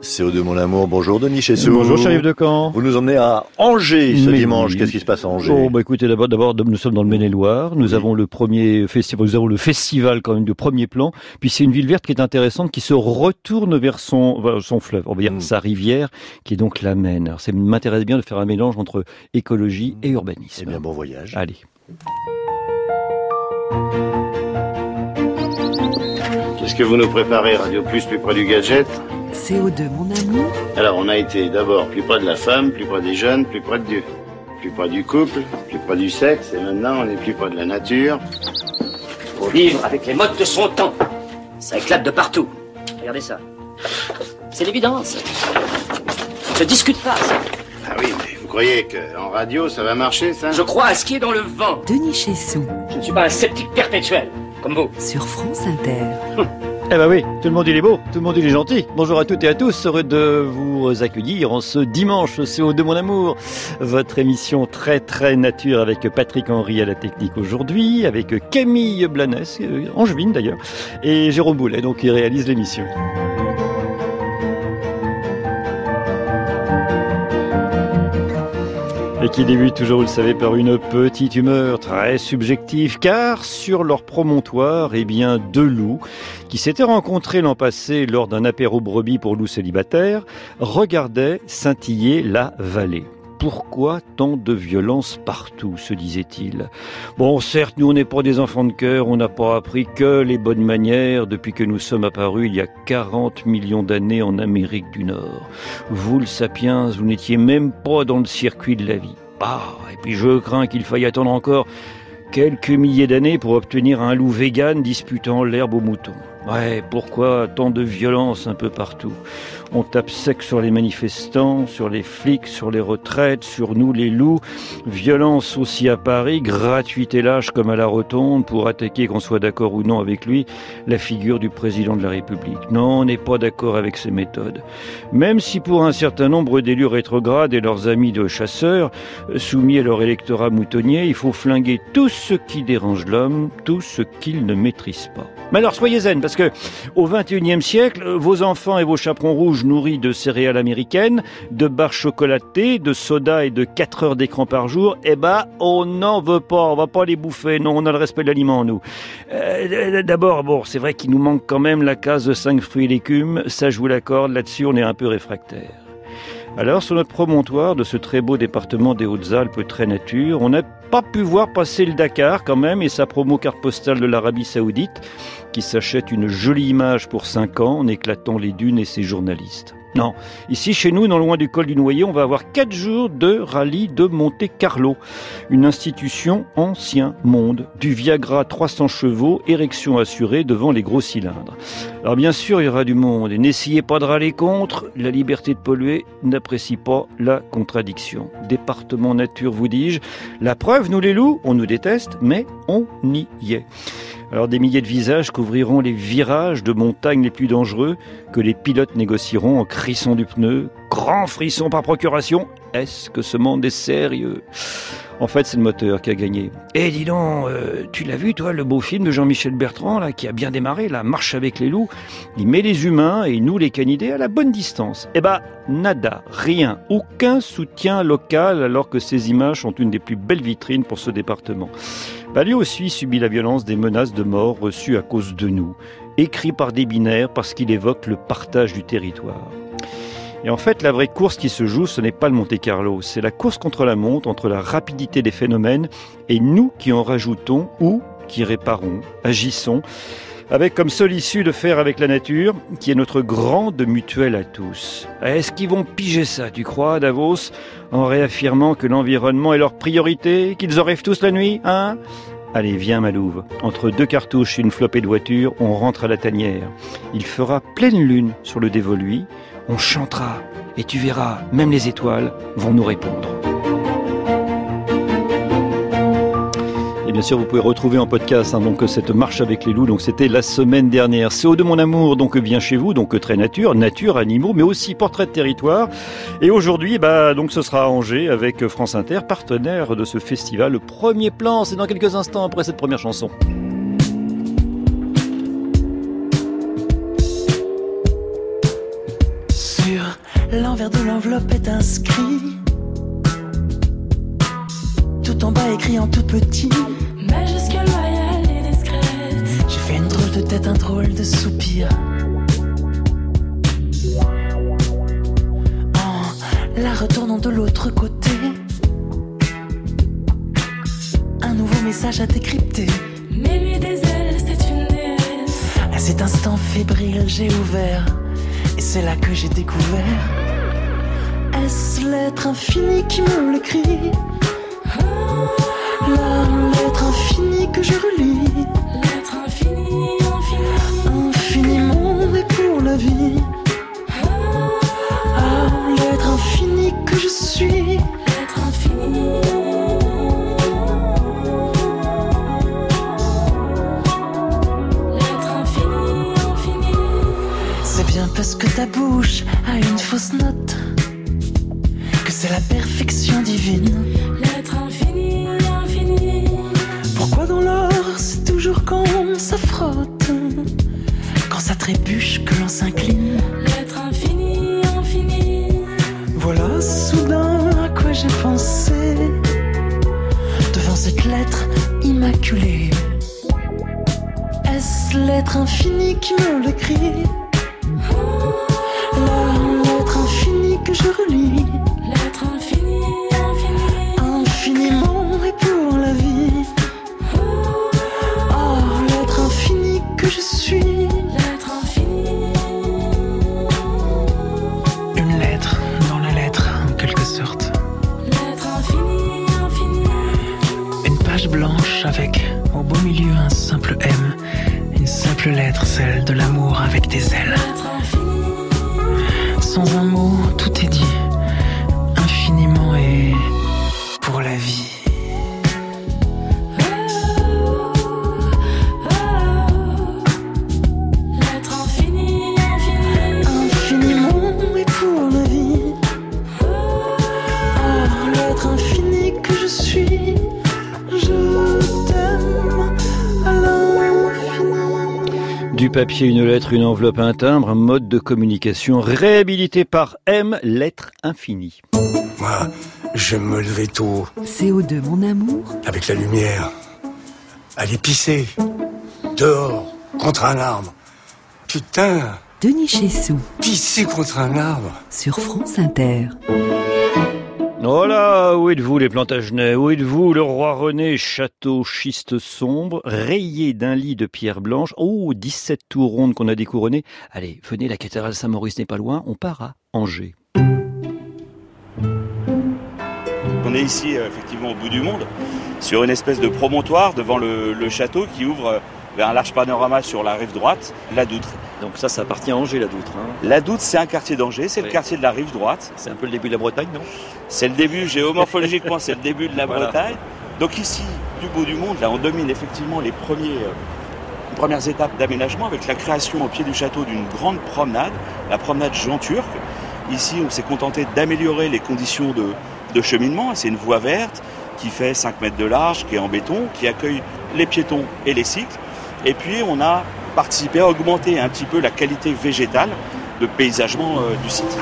CO2 mon amour, bonjour Denis Chessou. Bonjour Chérif Decamp. Vous nous emmenez à Angers ce dimanche. Oui. Qu'est-ce qui se passe à Angers? Écoutez, d'abord, nous sommes dans le Maine-et-Loire. Nous avons le premier festival, nous avons le festival quand même de premier plan. Puis c'est une ville verte qui est intéressante, qui se retourne vers son fleuve, on va dire sa rivière, qui est donc la Maine. Alors ça m'intéresse bien de faire un mélange entre écologie et urbanisme. Eh bien, bon voyage. Allez. Qu'est-ce que vous nous préparez, Radio Plus près du gadget? CO2 mon amour. Alors on a été d'abord plus près de la femme, plus près des jeunes, plus près de Dieu. Plus près du couple, plus près du sexe, et maintenant on est plus près de la nature. Faut vivre avec les modes de son temps. Ça éclate de partout. Regardez ça. C'est l'évidence. Ça ne se discute pas, ça. Ah oui, mais vous croyez qu'en radio ça va marcher, ça? Je crois à ce qui est dans le vent. Denis Chessou. Je ne suis pas un sceptique perpétuel, comme vous. Sur France Inter. Eh ben oui, tout le monde il est beau, tout le monde il est gentil. Bonjour à toutes et à tous, heureux de vous accueillir en ce dimanche CO2 mon amour. Votre émission très très nature avec Patrick Henry à la technique aujourd'hui, avec Camille Blanès, angevine d'ailleurs, et Jérôme Boulet, donc qui réalise l'émission. Et qui débute toujours, vous le savez, par une petite humeur très subjective, car sur leur promontoire, deux loups qui s'étaient rencontrés l'an passé lors d'un apéro brebis pour loups célibataires, regardaient scintiller la vallée. Pourquoi tant de violence partout, se disait-il. Bon, certes, nous on n'est pas des enfants de cœur, on n'a pas appris que les bonnes manières depuis que nous sommes apparus il y a 40 millions d'années en Amérique du Nord. Vous, le sapiens, vous n'étiez même pas dans le circuit de la vie. Et puis je crains qu'il faille attendre encore quelques milliers d'années pour obtenir un loup vegan disputant l'herbe aux moutons. Ouais, pourquoi tant de violence un peu partout? On tape sec sur les manifestants, sur les flics, sur les retraites, sur nous les loups. Violence aussi à Paris, gratuité lâche comme à la Rotonde pour attaquer, qu'on soit d'accord ou non avec lui, la figure du président de la République. Non, on n'est pas d'accord avec ces méthodes. Même si pour un certain nombre d'élus rétrogrades et leurs amis de chasseurs, soumis à leur électorat moutonnier, il faut flinguer tout ce qui dérange l'homme, tout ce qu'il ne maîtrise pas. Mais alors soyez zen, parce que au XXIe siècle, vos enfants et vos chaperons rouges nourris de céréales américaines, de barres chocolatées, de soda et de 4 heures d'écran par jour, on n'en veut pas, on va pas les bouffer, non, on a le respect de l'aliment, nous. D'abord, c'est vrai qu'il nous manque quand même la case de 5 fruits et légumes, ça je vous l'accorde, là-dessus on est un peu réfractaire. Alors, sur notre promontoire de ce très beau département des Hautes-Alpes très nature, on n'a pas pu voir passer le Dakar quand même et sa promo carte postale de l'Arabie Saoudite qui s'achète une jolie image pour 5 ans en éclatant les dunes et ses journalistes. Non, ici chez nous, non loin du col du Noyer, on va avoir 4 jours de rallye de Monte-Carlo. Une institution ancien monde, du Viagra 300 chevaux, érection assurée devant les gros cylindres. Alors bien sûr, il y aura du monde et n'essayez pas de râler contre, la liberté de polluer n'apprécie pas la contradiction. Département nature, vous dis-je, la preuve, nous les loups, on nous déteste, mais on y est. Alors des milliers de visages couvriront les virages de montagnes les plus dangereux que les pilotes négocieront en crissant du pneu. Grand frisson par procuration. Est-ce que ce monde est sérieux? En fait, c'est le moteur qui a gagné. Et dis donc, tu l'as vu, toi, le beau film de Jean-Michel Bertrand, là, qui a bien démarré, la marche avec les loups. Il met les humains et nous, les canidés, à la bonne distance. Nada, rien, aucun soutien local, alors que ces images sont une des plus belles vitrines pour ce département. Lui aussi subit la violence des menaces de mort reçues à cause de nous, écrit par des binaires parce qu'il évoque le partage du territoire. Et en fait, la vraie course qui se joue, ce n'est pas le Monte-Carlo, c'est la course contre la montre, entre la rapidité des phénomènes et nous qui en rajoutons ou qui réparons, agissons, avec comme seule issue de faire avec la nature, qui est notre grande mutuelle à tous. Est-ce qu'ils vont piger ça, tu crois, Davos, en réaffirmant que l'environnement est leur priorité, qu'ils en rêvent tous la nuit, hein? Allez, viens Malouve. Entre 2 cartouches et une flopée de voitures, on rentre à la tanière. Il fera pleine lune sur le dévoluy. On chantera et tu verras, même les étoiles vont nous répondre. Et bien sûr, vous pouvez retrouver en podcast donc cette marche avec les loups. Donc c'était la semaine dernière. CO2 mon amour, donc bien chez vous, donc très nature, animaux, mais aussi portrait de territoire. Et aujourd'hui, donc ce sera à Angers avec France Inter, partenaire de ce festival. Le premier plan, c'est dans quelques instants après cette première chanson. Sur l'envers de l'enveloppe est inscrit, tout en bas écrit en tout petit, majuscule loyale et discrète. J'ai fait une drôle de tête, un drôle de soupir, en la retournant de l'autre côté. Un nouveau message à décrypter. Mais lui des ailes, c'est une déesse. À cet instant fébrile, j'ai ouvert, et c'est là que j'ai découvert. Est-ce l'être infini qui me l'écrit? La lettre infinie que je relis. L'être infini, infini. Infiniment et pour la vie. Ah, l'être infini que je suis. L'être infini. L'être infini, infini. C'est bien parce que ta bouche a une fausse note que c'est la perfection divine. L'être infini, infini. Pourquoi dans l'or c'est toujours quand ça frotte, quand ça trébuche que l'on s'incline? L'être infini, infini. Voilà soudain à quoi j'ai pensé devant cette lettre immaculée. Est-ce l'être infini qui me l'écrit? La lettre infinie que je relis. L'être infini, infini. Infiniment et pour la vie. Oh, l'être infini que je suis. L'être infini. Une lettre dans la lettre, en quelque sorte. L'être infini, infini. Une page blanche avec, au beau milieu, un simple M. Une simple lettre, celle de l'amour avec des ailes. L'être infini. Sans un mot, tout est dit. Infiniment et pour la vie. L'être infini, infini. Infiniment et pour la vie. Oh, l'être infini que je suis. Je t'aime à l'infini. Du papier, une lettre, une enveloppe, un timbre, un mode de communication réhabilité par M, lettre infinie. Moi, j'aime me lever tôt, CO2 mon amour, avec la lumière. Aller pisser. Dehors, contre un arbre. Putain, Denis Chessou, pisser contre un arbre. sur France Inter. Oh là, où êtes-vous les Plantagenets? Où êtes-vous le roi René? Château schiste sombre, rayé d'un lit de pierre blanche. Oh, 17 tours rondes qu'on a découronnées. Allez, venez, la cathédrale Saint-Maurice n'est pas loin, on part à Angers. On est ici, effectivement, au bout du monde, sur une espèce de promontoire devant le château qui ouvre vers un large panorama sur la rive droite, la Doutre. Donc ça appartient à Angers, la Doutre. Hein. La Doutre, c'est un quartier d'Angers, c'est Oui. le quartier de la rive droite. C'est un peu le début de la Bretagne, non? C'est le début, géomorphologiquement, c'est le début de la Voilà. Bretagne. Donc ici, du bout du monde, là, on domine effectivement les premières étapes d'aménagement avec la création au pied du château d'une grande promenade, la promenade Jean Turc. Ici, on s'est contenté d'améliorer les conditions de cheminement. C'est une voie verte qui fait 5 mètres de large, qui est en béton, qui accueille les piétons et les cycles. Et puis, on a participé à augmenter un petit peu la qualité végétale de paysagement du site.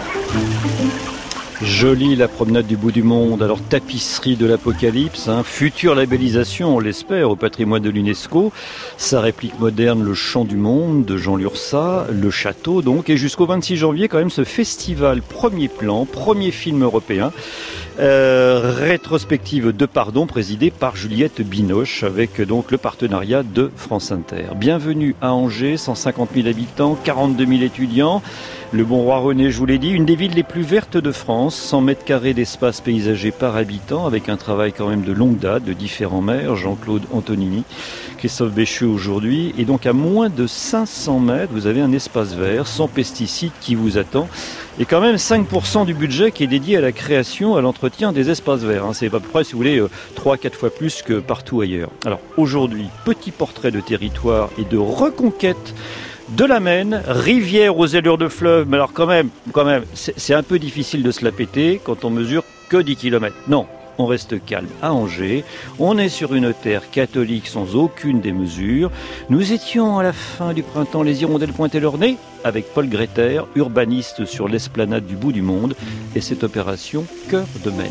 Jolie la promenade du bout du monde, alors tapisserie de l'apocalypse, hein, future labellisation, on l'espère, au patrimoine de l'UNESCO, sa réplique moderne, le chant du monde de Jean Lursa, le château donc, et jusqu'au 26 janvier quand même ce festival premier plan, premier film européen, rétrospective de pardon présidée par Juliette Binoche avec donc le partenariat de France Inter. Bienvenue à Angers, 150 000 habitants, 42 000 étudiants. Le Bon Roi René, je vous l'ai dit, une des villes les plus vertes de France, 100 mètres carrés d'espace paysager par habitant, avec un travail quand même de longue date de différents maires, Jean-Claude Antonini, Christophe Béchu aujourd'hui. Et donc à moins de 500 mètres, vous avez un espace vert, sans pesticides qui vous attend. Et quand même 5% du budget qui est dédié à la création, à l'entretien des espaces verts. C'est à peu près, si vous voulez, 3-4 fois plus que partout ailleurs. Alors aujourd'hui, petit portrait de territoire et de reconquête de la Maine, rivière aux allures de fleuve. Mais alors quand même, c'est un peu difficile de se la péter quand on mesure que 10 km. Non, on reste calme à Angers. On est sur une terre catholique sans aucune démesure. Nous étions à la fin du printemps, les hirondelles pointaient leur nez avec Paul Gréter, urbaniste sur l'esplanade du bout du monde, et cette opération Cœur de Maine.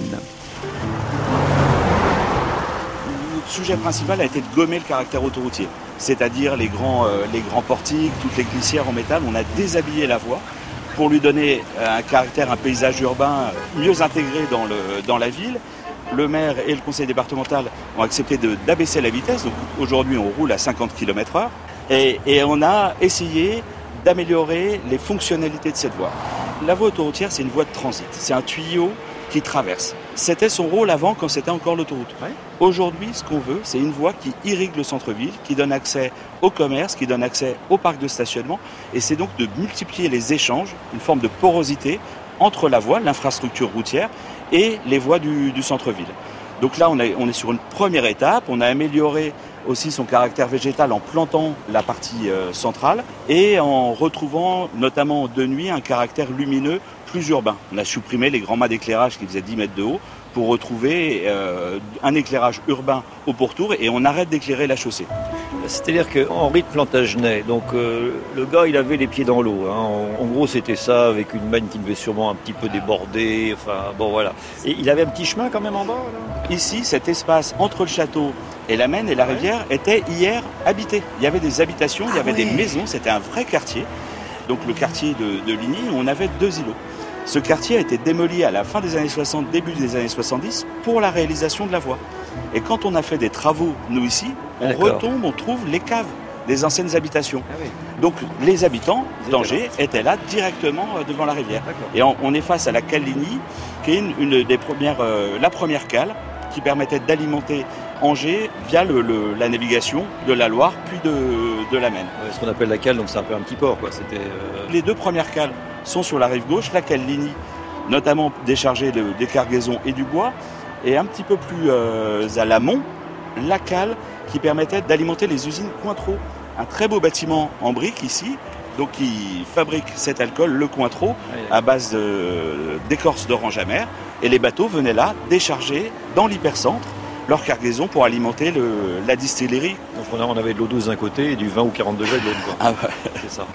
Le sujet principal a été de gommer le caractère autoroutier, c'est-à-dire les grands portiques, toutes les glissières en métal. On a déshabillé la voie pour lui donner un caractère, un paysage urbain mieux intégré dans la ville. Le maire et le conseil départemental ont accepté d'abaisser la vitesse. Donc aujourd'hui, on roule à 50 km/h et on a essayé d'améliorer les fonctionnalités de cette voie. La voie autoroutière, c'est une voie de transit. C'est un tuyau qui traverse. C'était son rôle avant quand c'était encore l'autoroute. Ouais. Aujourd'hui, ce qu'on veut, c'est une voie qui irrigue le centre-ville, qui donne accès au commerce, qui donne accès au parc de stationnement. Et c'est donc de multiplier les échanges, une forme de porosité entre la voie, l'infrastructure routière, et les voies du centre-ville. Donc là, on est sur une première étape. On a amélioré aussi son caractère végétal en plantant la partie centrale et en retrouvant, notamment de nuit, un caractère lumineux plus urbain. On a supprimé les grands mâts d'éclairage qui faisaient 10 mètres de haut pour retrouver un éclairage urbain au pourtour et on arrête d'éclairer la chaussée. C'est-à-dire qu'Henri de Plantagenet, donc le gars il avait les pieds dans l'eau. Hein. En gros c'était ça, avec une Maine qui devait sûrement un petit peu déborder. Enfin bon voilà. Et il avait un petit chemin quand même en bas là. Ici, cet espace entre le château et la Maine et la rivière était hier habité. Il y avait des habitations, il y avait des maisons, c'était un vrai quartier. Donc le quartier de Ligny, on avait 2 îlots. Ce quartier a été démoli à la fin des années 60, début des années 70 pour la réalisation de la voie. Et quand on a fait des travaux, nous ici, on retombe, on trouve les caves des anciennes habitations. Ah oui. Donc les habitants d'Angers étaient là directement devant la rivière. Et on est face à la cale Ligny, qui est une des premières, la première cale qui permettait d'alimenter Angers via la navigation de la Loire puis de la Maine. Ouais, ce qu'on appelle la cale, donc c'est un peu un petit port, quoi. Les 2 premières cales sont sur la rive gauche, la cale Ligny, notamment déchargée des cargaisons et du bois, et un petit peu plus à l'amont, la cale qui permettait d'alimenter les usines Cointreau. Un très beau bâtiment en briques ici, donc qui fabrique cet alcool, le Cointreau, à base d'écorce d'orange amère. Et les bateaux venaient là décharger dans l'hypercentre leur cargaison pour alimenter la distillerie. Donc on avait de l'eau douce d'un côté et du 20 ou 40 degrés de l'autre. Ah ouais. C'est ça.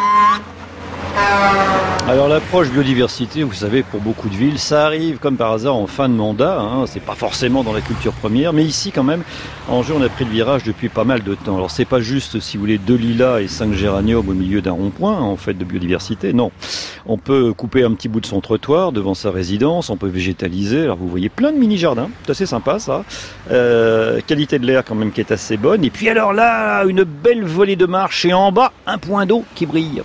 Alors l'approche biodiversité, vous savez, pour beaucoup de villes, ça arrive comme par hasard en fin de mandat, hein. C'est pas forcément dans la culture première, mais ici quand même, à Angers, on a pris le virage depuis pas mal de temps. Alors c'est pas juste, si vous voulez, 2 lilas et 5 géraniums au milieu d'un rond-point, en fait, de biodiversité, non. On peut couper un petit bout de son trottoir devant sa résidence, on peut végétaliser, alors vous voyez plein de mini-jardins, c'est assez sympa ça. Qualité de l'air quand même qui est assez bonne, et puis alors là, une belle volée de marche, et en bas, un point d'eau qui brille.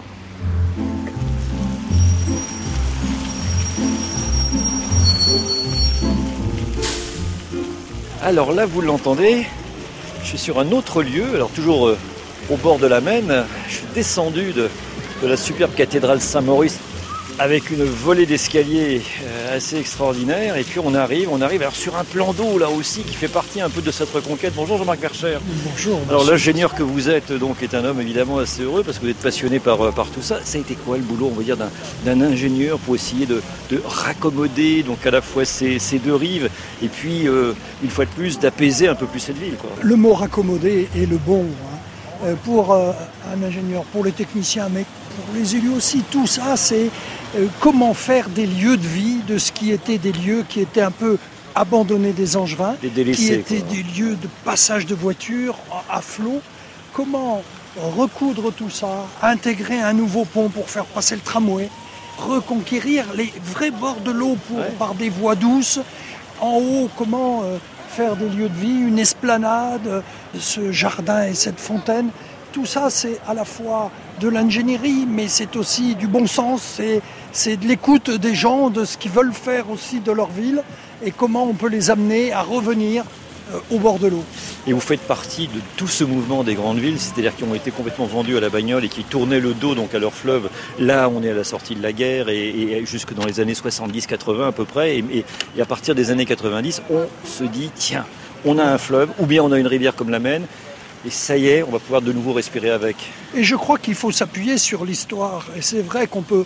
Alors là, vous l'entendez, je suis sur un autre lieu, alors toujours au bord de la Maine. Je suis descendu de la superbe cathédrale Saint-Maurice avec une volée d'escalier assez extraordinaire. Et puis on arrive alors sur un plan d'eau là aussi qui fait partie un peu de cette reconquête. Bonjour Jean-Marc Verchères. Bonjour. Alors l'ingénieur que vous êtes donc est un homme évidemment assez heureux parce que vous êtes passionné par tout ça. Ça a été quoi le boulot, on va dire, d'un ingénieur pour essayer de raccommoder donc à la fois ces 2 rives et puis une fois de plus d'apaiser un peu plus cette ville, quoi. Le mot raccommoder est le bon, hein. Pour un ingénieur, pour les techniciens, mais pour les élus aussi, tout ça c'est comment faire des lieux de vie, de ce qui étaient des lieux qui étaient un peu abandonnés des Angevins, qui étaient des lieux de passage de voitures à flot. Comment recoudre tout ça, intégrer un nouveau pont pour faire passer le tramway, reconquérir les vrais bords de l'eau par des voies douces. En haut, comment faire des lieux de vie, une esplanade, ce jardin et cette fontaine. Tout ça, c'est à la fois de l'ingénierie, mais c'est aussi du bon sens, c'est de l'écoute des gens, de ce qu'ils veulent faire aussi de leur ville, et comment on peut les amener à revenir au bord de l'eau. Et vous faites partie de tout ce mouvement des grandes villes, c'est-à-dire qui ont été complètement vendus à la bagnole et qui tournaient le dos donc à leur fleuve. Là, on est à la sortie de la guerre et jusque dans les années 70-80 à peu près. Et à partir des années 90, on se dit, tiens, on a un fleuve, ou bien on a une rivière comme la Maine, et ça y est, on va pouvoir de nouveau respirer avec. Et je crois qu'il faut s'appuyer sur l'histoire. Et c'est vrai qu'on peut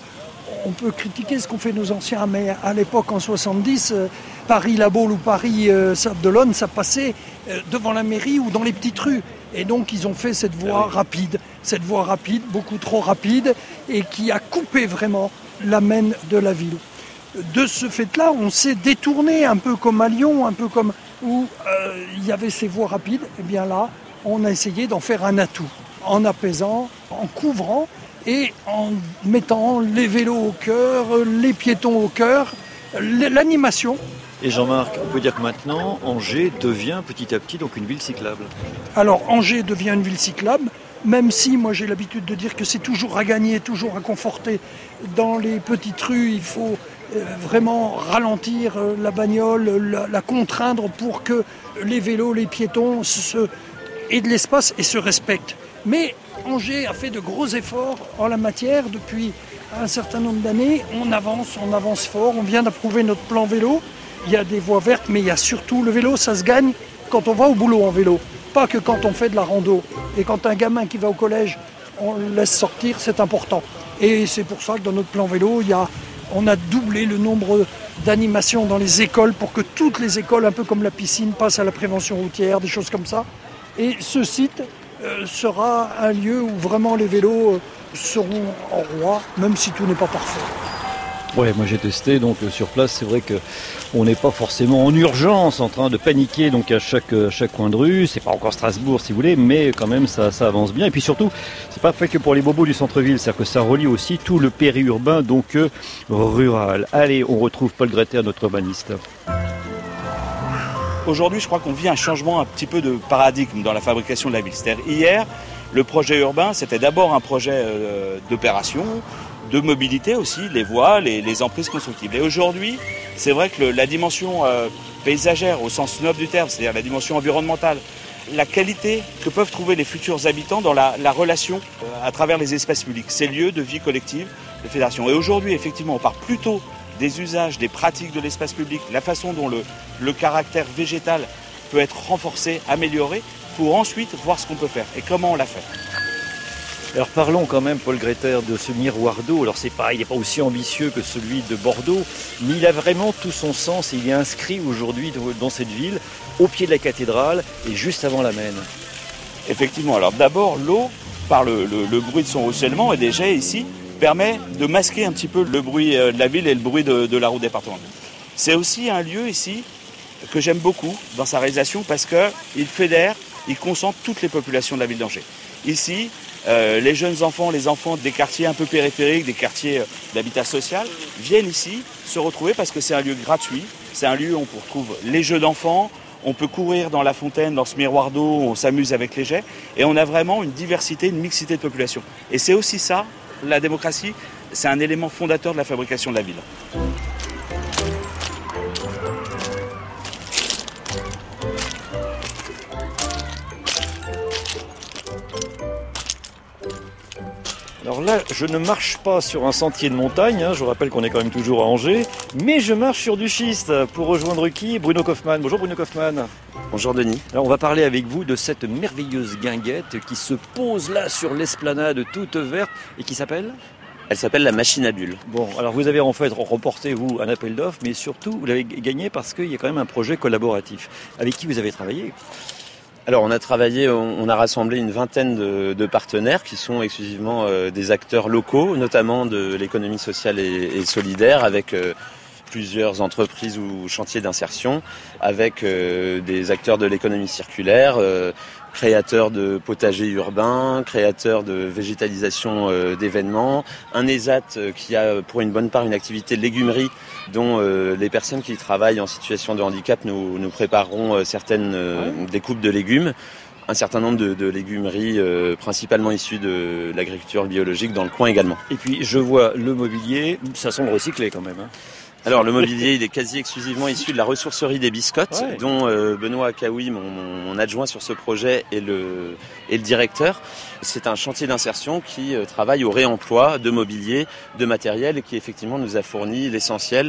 on peut critiquer ce qu'ont fait nos anciens, mais à l'époque, en 70, Paris-La Baule ou Paris-Sable-d'Olonne, ça passait devant la mairie ou dans les petites rues. Et donc, ils ont fait cette voie rapide, beaucoup trop rapide, et qui a coupé vraiment l'amène de la ville. De ce fait-là, on s'est détourné un peu comme à Lyon, un peu comme où il y avait ces voies rapides. Et bien là, on a essayé d'en faire un atout, en apaisant, en couvrant et en mettant les vélos au cœur, les piétons au cœur, l'animation. Et Jean-Marc, on peut dire que maintenant, Angers devient petit à petit donc une ville cyclable. Alors Angers devient une ville cyclable, même si moi j'ai l'habitude de dire que c'est toujours à gagner, toujours à conforter. Dans les petites rues, il faut vraiment ralentir la bagnole, la contraindre pour que les vélos, les piétons aient de l'espace et se respectent. Mais Angers a fait de gros efforts en la matière depuis un certain nombre d'années. On avance fort, on vient d'approuver notre plan vélo. Il y a des voies vertes, mais il y a surtout le vélo, ça se gagne quand on va au boulot en vélo. Pas que quand on fait de la rando. Et quand un gamin qui va au collège, on le laisse sortir, c'est important. Et c'est pour ça que dans notre plan vélo, on a doublé le nombre d'animations dans les écoles pour que toutes les écoles, un peu comme la piscine, passent à la prévention routière, des choses comme ça. Et ce site sera un lieu où vraiment les vélos seront en roi, même si tout n'est pas parfait. Ouais, moi j'ai testé, donc sur place, c'est vrai qu'on n'est pas forcément en urgence, en train de paniquer donc à chaque coin de rue. C'est pas encore Strasbourg si vous voulez, mais quand même ça avance bien. Et puis surtout, c'est pas fait que pour les bobos du centre-ville, c'est-à-dire que ça relie aussi tout le périurbain, donc rural. Allez, on retrouve Paul Greter, notre urbaniste. Aujourd'hui, je crois qu'on vit un changement un petit peu de paradigme dans la fabrication de la ville. C'est-à-dire, hier, le projet urbain, c'était d'abord un projet d'opération, de mobilité aussi, les voies, les emprises constructibles. Et aujourd'hui, c'est vrai que la dimension paysagère, au sens noble du terme, c'est-à-dire la dimension environnementale, la qualité que peuvent trouver les futurs habitants dans la relation à travers les espaces publics, ces lieux de vie collective, de fédération. Et aujourd'hui, effectivement, on part plutôt des usages, des pratiques de l'espace public, la façon dont le caractère végétal peut être renforcé, amélioré, pour ensuite voir ce qu'on peut faire et comment on l'a fait. Alors parlons quand même, Paul Greter, de ce miroir d'eau. Alors il n'est pas aussi ambitieux que celui de Bordeaux, mais il a vraiment tout son sens et il est inscrit aujourd'hui dans cette ville, au pied de la cathédrale et juste avant la Maine. Effectivement, alors d'abord l'eau, par le bruit de son ruissellement et des jets ici, permet de masquer un petit peu le bruit de la ville et le bruit de la route départementale. C'est aussi un lieu ici que j'aime beaucoup dans sa réalisation parce qu'il fédère, il concentre toutes les populations de la ville d'Angers. Ici, les jeunes enfants, les enfants des quartiers un peu périphériques, des quartiers d'habitat social, viennent ici se retrouver parce que c'est un lieu gratuit, c'est un lieu où on retrouve les jeux d'enfants, on peut courir dans la fontaine, dans ce miroir d'eau, on s'amuse avec les jets, et on a vraiment une diversité, une mixité de population. Et c'est aussi ça, la démocratie, c'est un élément fondateur de la fabrication de la ville. Alors là, je ne marche pas sur un sentier de montagne, je vous rappelle qu'on est quand même toujours à Angers, mais je marche sur du schiste pour rejoindre qui ? Bruno Kaufmann. Bonjour Bruno Kaufmann. Bonjour Denis. Alors on va parler avec vous de cette merveilleuse guinguette qui se pose là sur l'esplanade toute verte et qui s'appelle ? Elle s'appelle la machine à bulles. Bon, alors vous avez en fait remporté vous un appel d'offres, mais surtout vous l'avez gagné parce qu'il y a quand même un projet collaboratif. Avec qui vous avez travaillé ? Alors on a rassemblé une vingtaine de partenaires qui sont exclusivement des acteurs locaux, notamment de l'économie sociale et solidaire, avec plusieurs entreprises ou chantiers d'insertion, avec des acteurs de l'économie circulaire, créateurs de potagers urbains, créateurs de végétalisation d'événements, un ESAT qui a pour une bonne part une activité de légumerie dont les personnes qui travaillent en situation de handicap nous prépareront certaines découpes de légumes, un certain nombre de légumeries principalement issues de l'agriculture biologique dans le coin également. Et puis je vois le mobilier, ça semble recyclé quand même. Alors le mobilier, il est quasi exclusivement issu de la ressourcerie des Biscottes, dont Benoît Akaoui, mon adjoint sur ce projet, est le directeur. C'est un chantier d'insertion qui travaille au réemploi de mobilier, de matériel et qui effectivement nous a fourni l'essentiel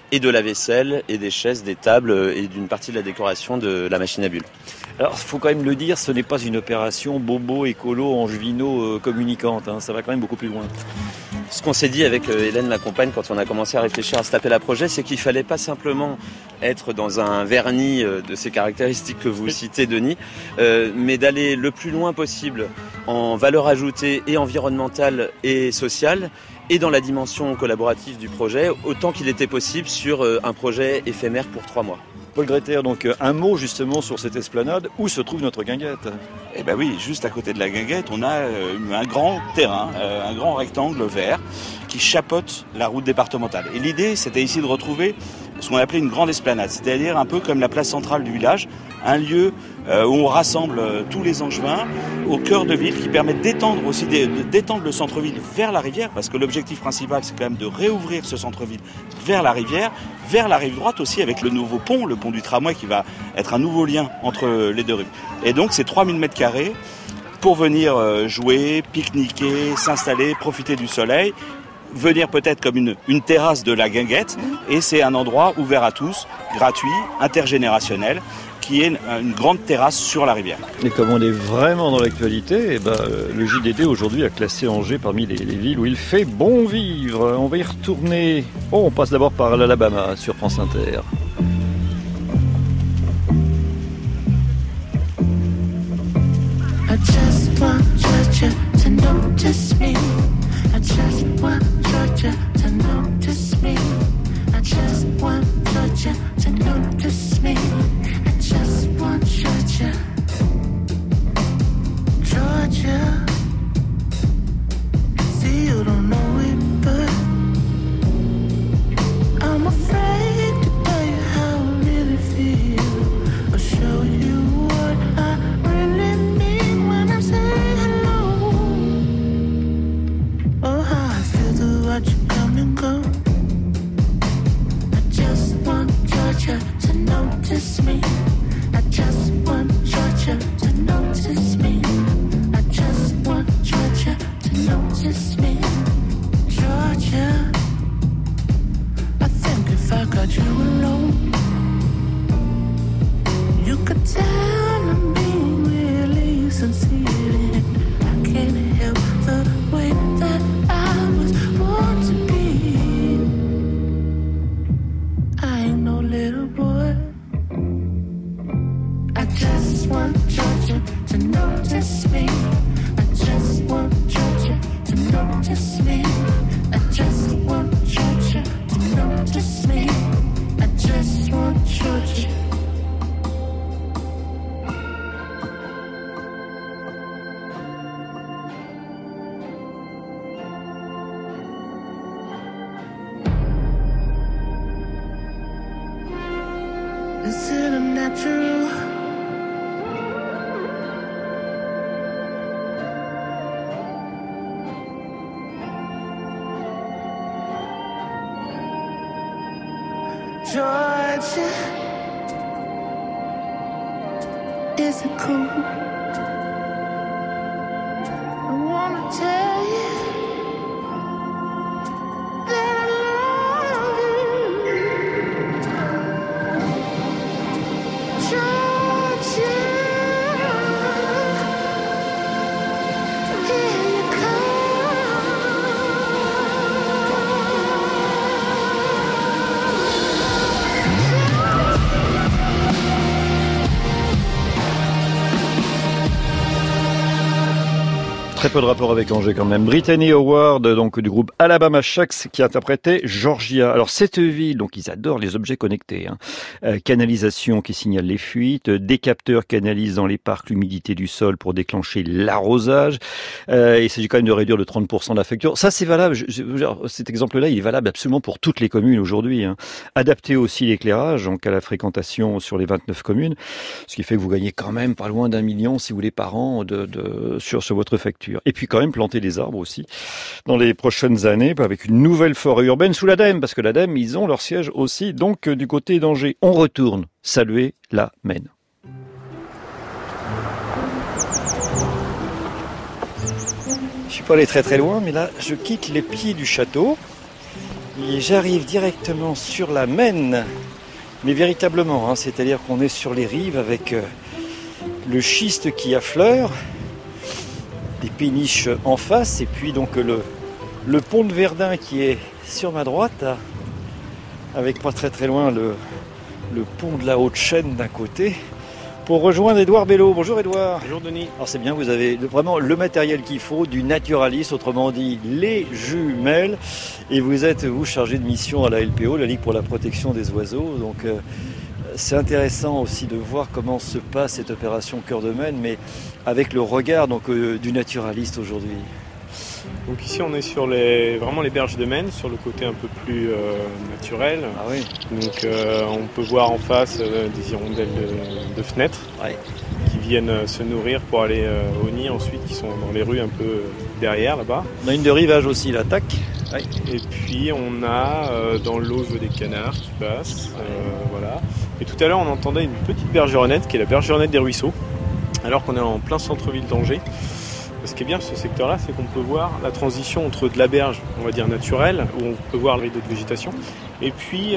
et de la vaisselle, et des chaises, des tables, et d'une partie de la décoration de la machine à bulles. Alors, il faut quand même le dire, ce n'est pas une opération bobo, écolo, angevino, communicante. Ça va quand même beaucoup plus loin. Ce qu'on s'est dit avec Hélène, ma compagne, quand on a commencé à réfléchir à cet appel à projet, c'est qu'il fallait pas simplement être dans un vernis de ces caractéristiques que vous citez, Denis, mais d'aller le plus loin possible en valeur ajoutée et environnementale et sociale, et dans la dimension collaborative du projet, autant qu'il était possible sur un projet éphémère pour 3 mois. Paul Greter, donc un mot justement sur cette esplanade. Où se trouve notre guinguette ? Eh ben oui, juste à côté de la guinguette, on a un grand terrain, un grand rectangle vert qui chapeaute la route départementale. Et l'idée, c'était ici de retrouver ce qu'on appelait une grande esplanade, c'est-à-dire un peu comme la place centrale du village, un lieu où on rassemble tous les Angevins au cœur de ville, qui permet d'étendre aussi d'étendre le centre-ville vers la rivière, parce que l'objectif principal, c'est quand même de réouvrir ce centre-ville vers la rivière, vers la rive droite aussi, avec le nouveau pont, le pont du tramway, qui va être un nouveau lien entre les deux rives. Et donc, c'est 3000 m² pour venir jouer, pique-niquer, s'installer, profiter du soleil, venir peut-être comme une terrasse de la guinguette, et c'est un endroit ouvert à tous, gratuit, intergénérationnel, qui est une grande terrasse sur la rivière. Et comme on est vraiment dans l'actualité, le JDD aujourd'hui a classé Angers parmi les villes où il fait bon vivre. On va y retourner. On passe d'abord par l'Alabama sur France Inter. I just want Georgia to notice me. I just want Georgia to notice me. I just want Georgia to notice me. I just want Georgia. Georgia. See, you don't know it, but I'm afraid to tell you how I really feel, or show you what I really mean when I say hello. Oh, how I feel to watch you come and go. I just want Georgia to notice me. I just want Georgia to notice me. I just want Georgia to notice me. Georgia, I think if I got you alone, you could tell I'm being really sincere. I can't help the way that I was born to be. I ain't no little boy. I just want Georgia to notice me. I just want Georgia to notice me. I just want Georgia to notice me. I just want Georgia. Is it unnatural? Georgia, is it cool? I wanna tell you that I love you, Georgia. Here you come. Très peu de rapport avec Angers quand même. Brittany Howard, donc du groupe Alabama Shakes, qui interprétait Georgia. Alors cette ville, donc ils adorent les objets connectés. Canalisation qui signale les fuites, des capteurs qui analysent dans les parcs l'humidité du sol pour déclencher l'arrosage. Il s'agit quand même de réduire de 30% la facture. Ça c'est valable. Cet exemple-là, il est valable absolument pour toutes les communes aujourd'hui. Adapter aussi l'éclairage en cas de fréquentation sur les 29 communes, ce qui fait que vous gagnez quand même pas loin d'1 million si vous voulez par an sur votre facture. Et puis quand même planter des arbres aussi dans les prochaines années avec une nouvelle forêt urbaine sous l'ADEME, parce que l'ADEME, ils ont leur siège aussi donc du côté d'Angers. On retourne saluer la Maine. Je suis pas allé très très loin, mais là je quitte les pieds du château. Et j'arrive directement sur la Maine, mais véritablement, c'est-à-dire qu'on est sur les rives avec le schiste qui affleure, des péniches en face, et puis donc le pont de Verdun qui est sur ma droite, avec pas très très loin le pont de la Haute-Chaîne d'un côté, pour rejoindre Édouard Bello. Bonjour Édouard. Bonjour Denis. Alors c'est bien, vous avez vraiment le matériel qu'il faut, du naturaliste, autrement dit les jumelles, et vous êtes chargé de mission à la LPO, la Ligue pour la protection des oiseaux, donc c'est intéressant aussi de voir comment se passe cette opération Cœur de Maine, mais avec le regard du naturaliste aujourd'hui. Donc ici on est sur vraiment les berges de Maine, sur le côté un peu plus naturel. Ah oui. Donc on peut voir en face des hirondelles de fenêtres qui viennent se nourrir pour aller au nid ensuite, qui sont dans les rues un peu derrière là-bas. On a une de rivage aussi, là, tac. Ouais. Et puis on a dans l'eau des canards qui passent. Voilà. Et tout à l'heure on entendait une petite bergeronnette qui est la bergeronnette des ruisseaux, alors qu'on est en plein centre-ville d'Angers. Ce qui est bien sur ce secteur-là, c'est qu'on peut voir la transition entre de la berge, on va dire naturelle, où on peut voir le rideau de végétation, et puis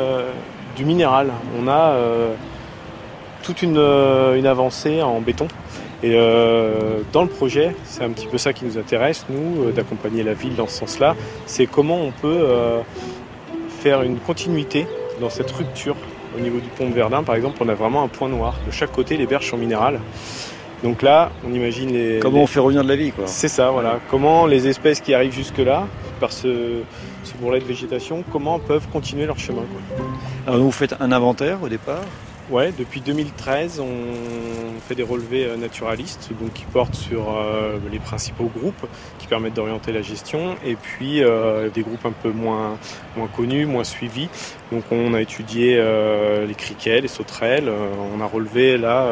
du minéral. On a toute une avancée en béton. Et dans le projet, c'est un petit peu ça qui nous intéresse, nous, d'accompagner la ville dans ce sens-là. C'est comment on peut faire une continuité dans cette rupture. Au niveau du pont de Verdun, par exemple, on a vraiment un point noir. De chaque côté, les berges sont minérales. Donc là, on imagine comment on fait revenir de la vie, quoi. C'est ça, voilà. Comment les espèces qui arrivent jusque-là, par ce bourrelet de végétation, comment peuvent continuer leur chemin, quoi. Alors vous faites un inventaire au départ ? Ouais, depuis 2013, on fait des relevés naturalistes, donc qui portent sur les principaux groupes qui permettent d'orienter la gestion, et puis des groupes un peu moins connus, moins suivis. Donc on a étudié les criquets, les sauterelles. On a relevé là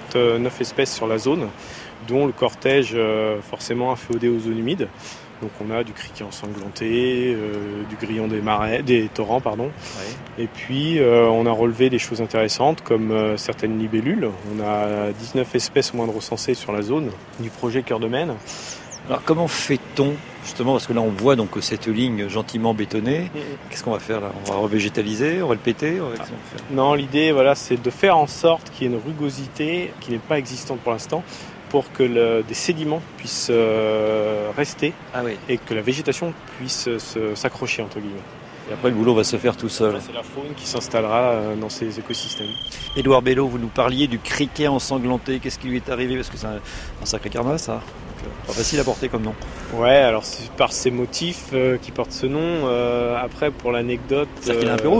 29 espèces sur la zone, dont le cortège forcément inféodé aux zones humides. Donc on a du criquet ensanglanté, du grillon des torrents, pardon. Ouais. Et puis on a relevé des choses intéressantes comme certaines libellules. On a 19 espèces au moins recensées sur la zone du projet Cœur de Maine. Alors comment fait-on justement, parce que là on voit donc cette ligne gentiment bétonnée. Qu'est-ce qu'on va faire là ? On va revégétaliser, on va le péter, Non, l'idée c'est de faire en sorte qu'il y ait une rugosité qui n'est pas existante pour l'instant, pour que des sédiments puissent rester et que la végétation puisse s'accrocher, entre guillemets. Et après, le boulot va se faire tout seul. C'est la faune qui s'installera dans ces écosystèmes. Édouard Bello, vous nous parliez du criquet ensanglanté. Qu'est-ce qui lui est arrivé ? Parce que c'est un sacré carnat, ça. Pas facile à porter comme nom. Ouais, alors c'est par ces motifs qui portent ce nom. Après, pour l'anecdote... C'est-à-dire qu'il est un peu rouge ?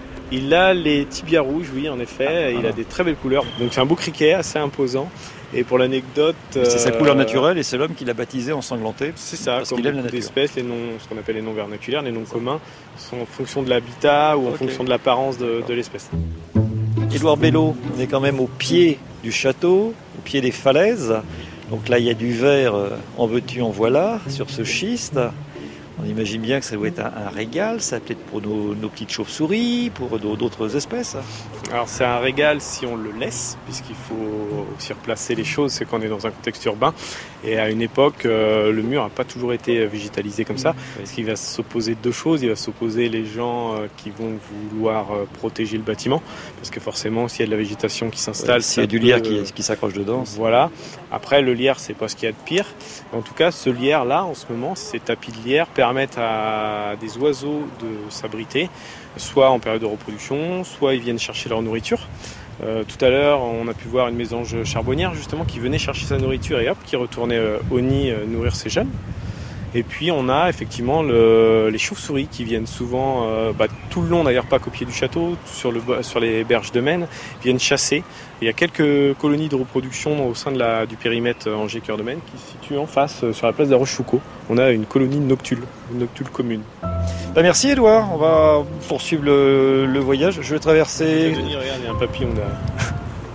Il a les tibias rouges, oui, en effet. Il a des très belles couleurs. Donc c'est un beau criquet, assez imposant. Et pour l'anecdote... C'est sa couleur naturelle et c'est l'homme qui l'a baptisé ensanglanté. C'est ça, comme beaucoup d'espèces, ce qu'on appelle les noms vernaculaires, les noms communs, sont en fonction de l'habitat ou en fonction de l'apparence de l'espèce. Édouard Bello, on est quand même au pied du château, au pied des falaises. Donc là, il y a du verre, en veux-tu, en voilà, sur ce schiste. On imagine bien que ça doit être un régal, ça peut-être pour nos petites chauves-souris, pour d'autres espèces. Alors c'est un régal si on le laisse, puisqu'il faut aussi replacer les choses, c'est qu'on est dans un contexte urbain. Et à une époque, le mur n'a pas toujours été végétalisé comme ça, parce qu'il va s'opposer deux choses. Il va s'opposer les gens qui vont vouloir protéger le bâtiment, parce que forcément, s'il y a de la végétation qui s'installe... s'il y a du lierre qui s'accroche dedans. Voilà. Après, le lierre, c'est pas ce qu'il y a de pire. En tout cas, ce lierre-là, en ce moment, ces tapis de lierre permettent à des oiseaux de s'abriter, soit en période de reproduction, soit ils viennent chercher leur nourriture. Tout à l'heure, on a pu voir une mésange charbonnière justement qui venait chercher sa nourriture et hop, qui retournait au nid nourrir ses jeunes. Et puis on a effectivement les chauves-souris qui viennent souvent, tout le long d'ailleurs, pas qu'au pied du château, sur les berges de Maine, viennent chasser. Il y a quelques colonies de reproduction au sein du périmètre Angers Cœur de Maine qui se situent en face sur la place de la Rochefoucauld. On a une colonie de noctules, une noctule commune. Merci Édouard, on va poursuivre le voyage. Je vais traverser... Denis, regarde, il y a un papillon là.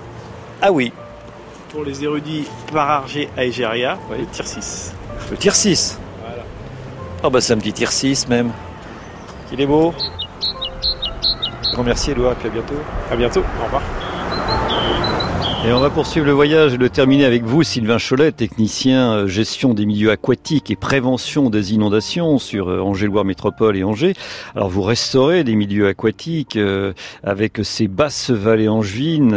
Ah oui. Pour les érudits parargés aegeria, le tircis. Le tircis. Voilà. Oh bah c'est un petit tircis même. Il est beau. Grand merci Édouard, et puis à bientôt. À bientôt, au revoir. Et on va poursuivre le voyage et le terminer avec vous, Sylvain Cholet, technicien gestion des milieux aquatiques et prévention des inondations sur Angers-Loire Métropole et Angers. Alors vous restaurez des milieux aquatiques avec ces basses vallées angevines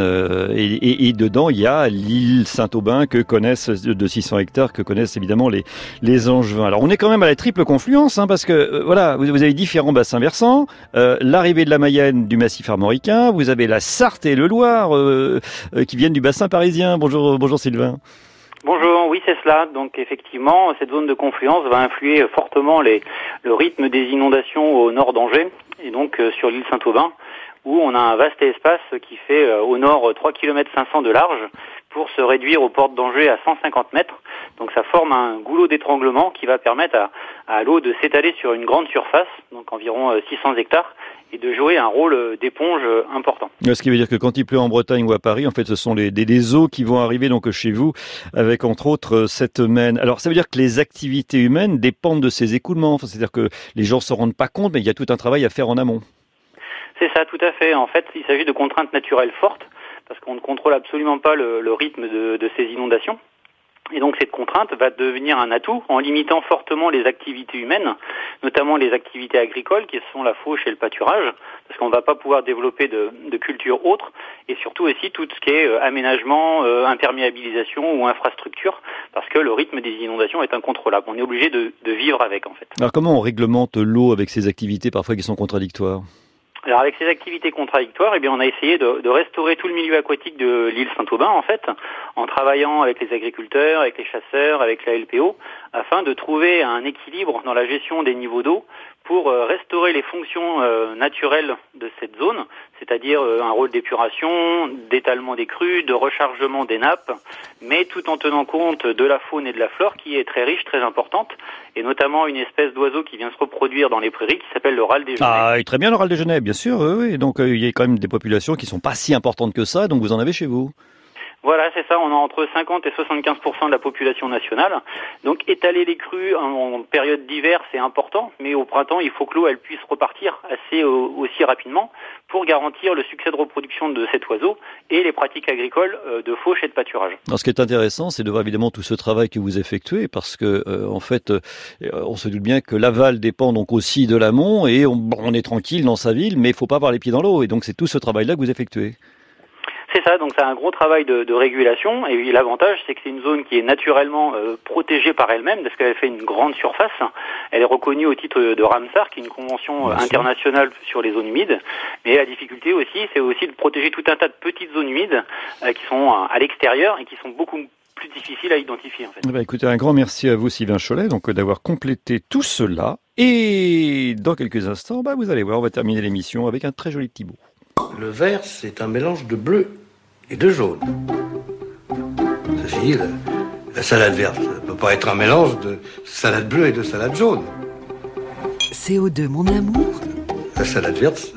et dedans il y a l'île Saint-Aubin que connaissent de 600 hectares que connaissent évidemment les Angevins. Alors on est quand même à la triple confluence parce que voilà, vous avez différents bassins versants, l'arrivée de la Mayenne du massif armoricain, vous avez la Sarthe et le Loir qui viennent du bassin parisien. Bonjour Sylvain. Bonjour, oui c'est cela. Donc effectivement, cette zone de confluence va influer fortement le rythme des inondations au nord d'Angers et donc sur l'île Saint-Aubin où on a un vaste espace qui fait au nord 3 km 500 de large pour se réduire aux portes d'Angers à 150 mètres. Donc ça forme un goulot d'étranglement qui va permettre à l'eau de s'étaler sur une grande surface, donc environ 600 hectares, et de jouer un rôle d'éponge important. Ce qui veut dire que quand il pleut en Bretagne ou à Paris, en fait, ce sont des eaux qui vont arriver donc chez vous, avec entre autres cette Maine. Alors, ça veut dire que les activités humaines dépendent de ces écoulements. Enfin, c'est-à-dire que les gens se rendent pas compte, mais il y a tout un travail à faire en amont. C'est ça, tout à fait. En fait, il s'agit de contraintes naturelles fortes, parce qu'on ne contrôle absolument pas le rythme de ces inondations. Et donc cette contrainte va devenir un atout en limitant fortement les activités humaines, notamment les activités agricoles qui sont la fauche et le pâturage, parce qu'on ne va pas pouvoir développer de cultures autres, et surtout aussi tout ce qui est aménagement, imperméabilisation ou infrastructure, parce que le rythme des inondations est incontrôlable. On est obligé de vivre avec en fait. Alors comment on réglemente l'eau avec ces activités parfois qui sont contradictoires ? Alors avec ces activités contradictoires, on a essayé de restaurer tout le milieu aquatique de l'île Saint-Aubin en fait, en travaillant avec les agriculteurs, avec les chasseurs, avec la LPO, afin de trouver un équilibre dans la gestion des niveaux d'eau pour restaurer les fonctions naturelles de cette zone, c'est-à-dire un rôle d'épuration, d'étalement des crues, de rechargement des nappes, mais tout en tenant compte de la faune et de la flore qui est très riche, très importante, et notamment une espèce d'oiseau qui vient se reproduire dans les prairies qui s'appelle le râle des genêts. Ah, très bien le râle des genêts, bien sûr, oui. Donc il y a quand même des populations qui sont pas si importantes que ça, donc vous en avez chez vous. Voilà, c'est ça, on a entre 50 et 75% de la population nationale. Donc étaler les crues en période d'hiver, c'est important, mais au printemps, il faut que l'eau elle puisse repartir aussi rapidement pour garantir le succès de reproduction de cet oiseau et les pratiques agricoles de fauche et de pâturage. Alors, ce qui est intéressant, c'est de voir évidemment tout ce travail que vous effectuez, parce que en fait, on se doute bien que l'aval dépend donc aussi de l'amont, et on est tranquille dans sa ville, mais il faut pas avoir les pieds dans l'eau, et donc c'est tout ce travail-là que vous effectuez. C'est ça, donc c'est un gros travail de régulation, et l'avantage c'est que c'est une zone qui est naturellement protégée par elle-même, parce qu'elle fait une grande surface. Elle est reconnue au titre de Ramsar, qui est une convention internationale sur les zones humides, mais la difficulté aussi, c'est aussi de protéger tout un tas de petites zones humides qui sont à l'extérieur et qui sont beaucoup plus difficiles à identifier en fait. Écoutez, un grand merci à vous Sylvain Cholet donc d'avoir complété tout cela, et dans quelques instants, vous allez voir, on va terminer l'émission avec un très joli petit bout. Le vert, c'est un mélange de bleu et de jaune. Ceci dit, la salade verte ne peut pas être un mélange de salade bleue et de salade jaune. CO2, mon amour. La salade verte,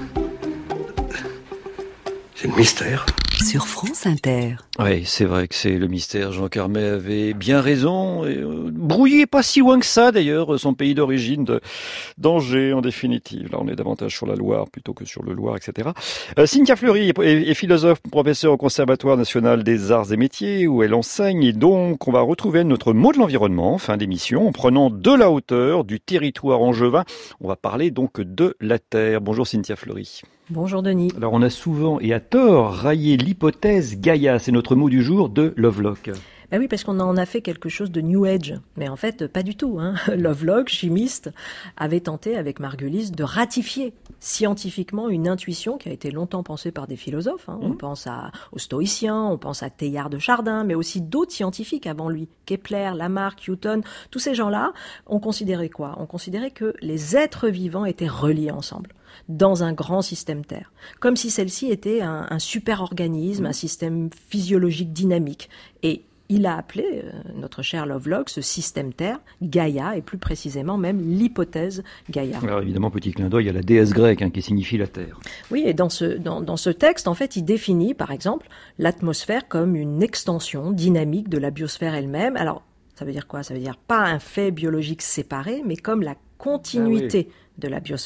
c'est le mystère. Sur France Inter. Oui, c'est vrai que c'est le mystère. Jean Carmet avait bien raison. Et, brouillé pas si loin que ça, d'ailleurs, son pays d'origine d'Angers, en définitive. Là, on est davantage sur la Loire plutôt que sur le Loir, etc. Cynthia Fleury est philosophe, professeure au Conservatoire national des arts et métiers, où elle enseigne. Et donc, on va retrouver notre mot de l'environnement en fin d'émission, en prenant de la hauteur du territoire angevin. On va parler donc de la Terre. Bonjour Cynthia Fleury. Bonjour Denis. Alors on a souvent et à tort raillé l'hypothèse Gaïa, c'est notre mot du jour de Lovelock. Ben oui, parce qu'on en a fait quelque chose de New Age, mais en fait pas du tout. Lovelock, chimiste, avait tenté avec Margulis de ratifier scientifiquement une intuition qui a été longtemps pensée par des philosophes. On pense aux stoïciens, on pense à Teilhard de Chardin, mais aussi d'autres scientifiques avant lui, Kepler, Lamarck, Newton. Tous ces gens-là ont considéré quoi ? On considérait que les êtres vivants étaient reliés ensemble dans un grand système Terre, comme si celle-ci était un super-organisme, un système physiologique dynamique. Et il a appelé, notre cher Lovelock, ce système Terre, Gaïa, et plus précisément même l'hypothèse Gaïa. Alors évidemment, petit clin d'œil à la déesse grecque qui signifie la Terre. Oui, et dans ce texte, en fait, il définit, par exemple, l'atmosphère comme une extension dynamique de la biosphère elle-même. Alors, ça veut dire quoi ? Ça veut dire pas un fait biologique séparé, mais comme la continuité de la biosphère.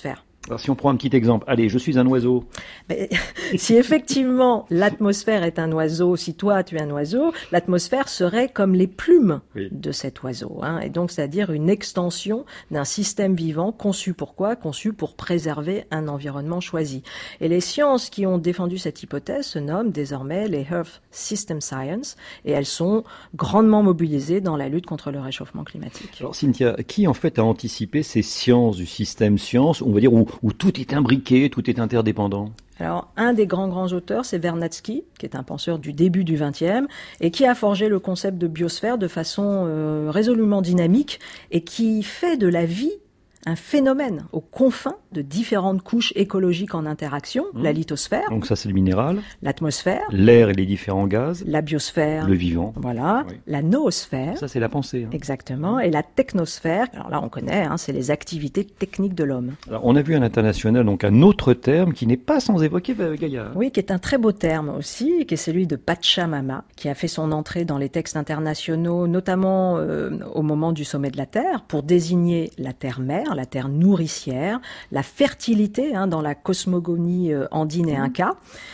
Alors si on prend un petit exemple, allez, je suis un oiseau. Mais, si effectivement l'atmosphère est un oiseau, si toi tu es un oiseau, l'atmosphère serait comme les plumes de cet oiseau. Et donc c'est-à-dire une extension d'un système vivant conçu pour quoi ? Conçu pour préserver un environnement choisi. Et les sciences qui ont défendu cette hypothèse se nomment désormais les Earth System Science et elles sont grandement mobilisées dans la lutte contre le réchauffement climatique. Alors Cynthia, qui en fait a anticipé ces sciences du système science, on va dire où tout est imbriqué, tout est interdépendant? Alors, un des grands auteurs, c'est Vernadsky, qui est un penseur du début du XXe, et qui a forgé le concept de biosphère de façon résolument dynamique, et qui fait de la vie un phénomène aux confins de différentes couches écologiques en interaction, la lithosphère. Donc ça, c'est le minéral. L'atmosphère. L'air et les différents gaz. La biosphère. Le vivant. Voilà. Oui. La noosphère. Ça, c'est la pensée. Exactement. Et la technosphère. Alors là, on connaît, c'est les activités techniques de l'homme. Alors, on a vu à l'international, donc, un autre terme qui n'est pas sans évoquer Gaïa. Oui, qui est un très beau terme aussi, qui est celui de Pachamama, qui a fait son entrée dans les textes internationaux, notamment au moment du sommet de la Terre, pour désigner la Terre-mère, la terre nourricière, la fertilité dans la cosmogonie andine et inca.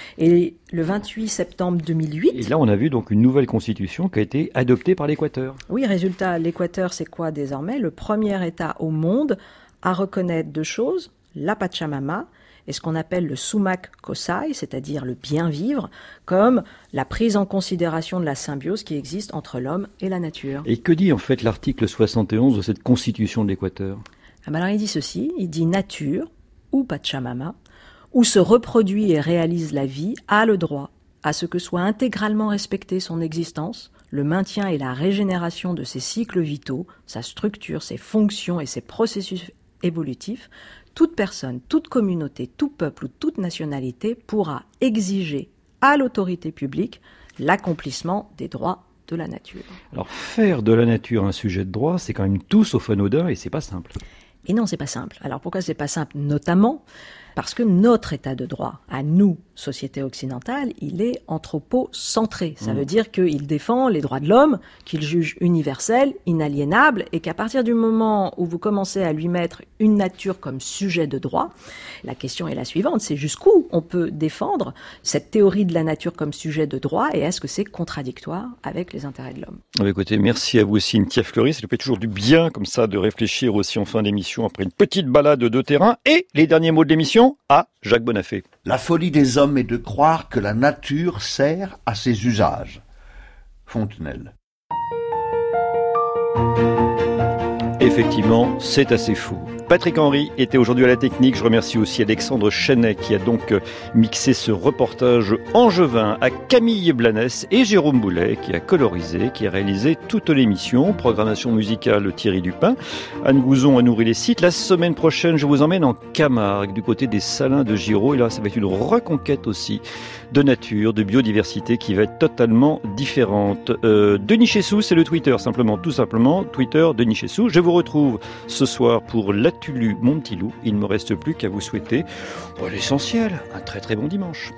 Et le 28 septembre 2008... Et là, on a vu donc une nouvelle constitution qui a été adoptée par l'Équateur. Oui, résultat, l'Équateur, c'est quoi désormais ? Le premier État au monde à reconnaître deux choses, la Pachamama et ce qu'on appelle le sumac kosai, c'est-à-dire le bien vivre, comme la prise en considération de la symbiose qui existe entre l'homme et la nature. Et que dit en fait l'article 71 de cette constitution de l'Équateur ? Alors il dit ceci, il dit nature, ou Pachamama, où se reproduit et réalise la vie, a le droit à ce que soit intégralement respectée son existence, le maintien et la régénération de ses cycles vitaux, sa structure, ses fonctions et ses processus évolutifs. Toute personne, toute communauté, tout peuple ou toute nationalité pourra exiger à l'autorité publique l'accomplissement des droits de la nature. Alors faire de la nature un sujet de droit, c'est quand même tout sauf anodin et c'est pas simple. Et non, c'est pas simple. Alors pourquoi c'est pas simple ? Notamment parce que notre état de droit, à nous, société occidentale, il est anthropocentré. Ça veut dire qu'il défend les droits de l'homme, qu'il juge universels, inaliénables, et qu'à partir du moment où vous commencez à lui mettre une nature comme sujet de droit, la question est la suivante, c'est jusqu'où on peut défendre cette théorie de la nature comme sujet de droit, et est-ce que c'est contradictoire avec les intérêts de l'homme ? Écoutez, merci à vous aussi, Cynthia Fleury. Ça nous fait toujours du bien, comme ça, de réfléchir aussi en fin d'émission, après une petite balade de terrain. Et les derniers mots de l'émission à Jacques Bonafé. La folie des hommes est de croire que la nature sert à ses usages. Fontenelle. Effectivement, c'est assez fou. Patrick Henry était aujourd'hui à la technique. Je remercie aussi Alexandre Chenet qui a donc mixé ce reportage angevin, à Camille Blanès et Jérôme Boulet qui a colorisé, qui a réalisé toute l'émission. Programmation musicale Thierry Dupin. Anne Gouzon a nourri les sites. La semaine prochaine, je vous emmène en Camargue, du côté des Salins de Giraud. Et là, ça va être une reconquête aussi de nature, de biodiversité qui va être totalement différente. Denis Chessou, c'est le Twitter, tout simplement. Twitter, Denis Chessou. Je vous retrouve ce soir pour l'Atulu, mon petit loup. Il ne me reste plus qu'à vous souhaiter l'essentiel. Un très très bon dimanche.